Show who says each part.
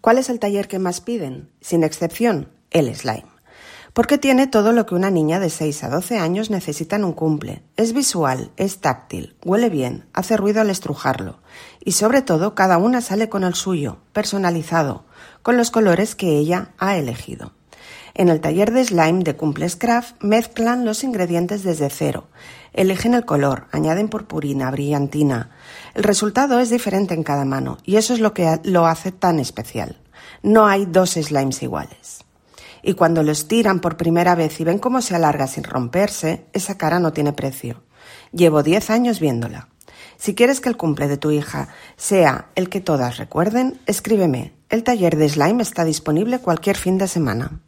Speaker 1: ¿Cuál es el taller que más piden? Sin excepción, el slime. Porque tiene todo lo que una niña de 6 a 12 años necesita en un cumple. Es visual, es táctil, huele bien, hace ruido al estrujarlo. Y sobre todo, cada una sale con el suyo, personalizado, con los colores que ella ha elegido. En el taller de slime de Cumples Craft mezclan los ingredientes desde cero. Eligen el color, añaden purpurina, brillantina. El resultado es diferente en cada mano y eso es lo que lo hace tan especial. No hay dos slimes iguales. Y cuando los tiran por primera vez y ven cómo se alarga sin romperse, esa cara no tiene precio. Llevo 10 años viéndola. Si quieres que el cumple de tu hija sea el que todas recuerden, escríbeme. El taller de slime está disponible cualquier fin de semana.